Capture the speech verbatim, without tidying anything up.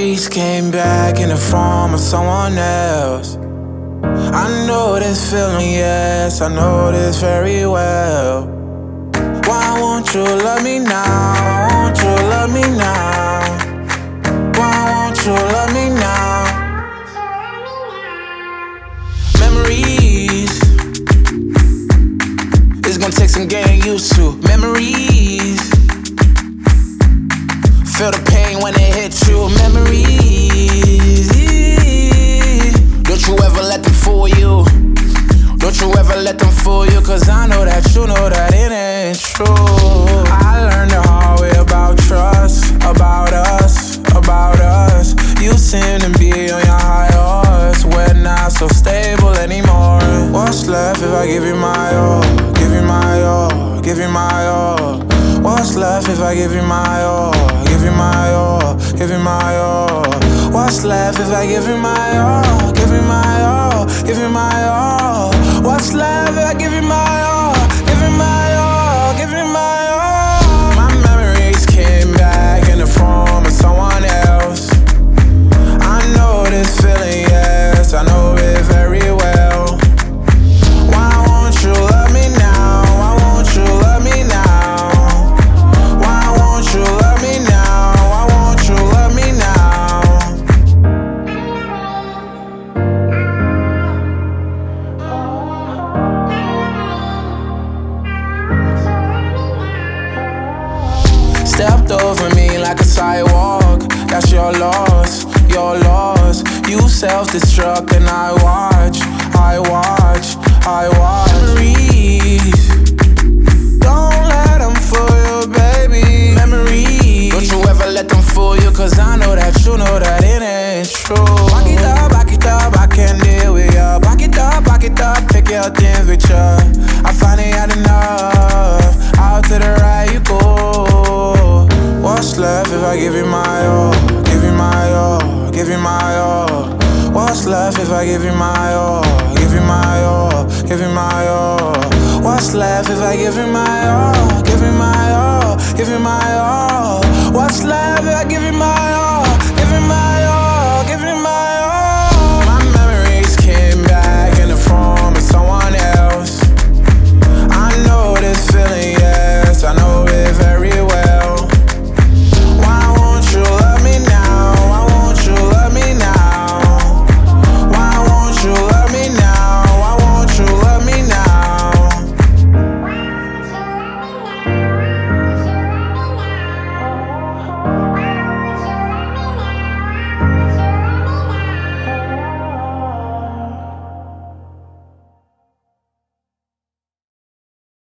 Memories came back in the form of someone else. I know this feeling, yes, I know this very well. Why won't you love me now? Why won't you love me now? Why won't you love me now? Memories, it's gonna take some getting used to. Memories, feel the pain when it hits you. Memories, don't you ever let them fool you. Don't you ever let them fool you, cause I know that you know that it ain't true. I learned the hard way about trust, about us, about us. You seem to be on your high horse, we're not so stable anymore. What's left if I give you my all, give you my all, give you my all? What's left if I give you my all, give you my all, give you my all? What's left if I give you my all, give you my all, give you my all? What's left if I give you my all, give you my all, give you my all? My memories came back in the form of someone else. I know this feeling, yes, I know it very well. Why won't you love me now? Why won't you love me now? Why won't you love me now? Why won't you love me now? Stepped over me like a sidewalk. That's your loss, your loss. You self-destruct and I watch, I watch, I watch. Memories, don't let them fool you, baby. Memories, don't you ever let them fool you, cause I know that you know that it ain't true. Back it up, back it up, I can't deal with ya. Back it up, back it up, pick your things with ya. I finally had enough, out to the right you go. What's left if I give you my all, give you my all, give you my all? What's left if I give you my all, give you my all, give you my all? What's left if I give you my all, give you my all, give you my all? What's left if I give you my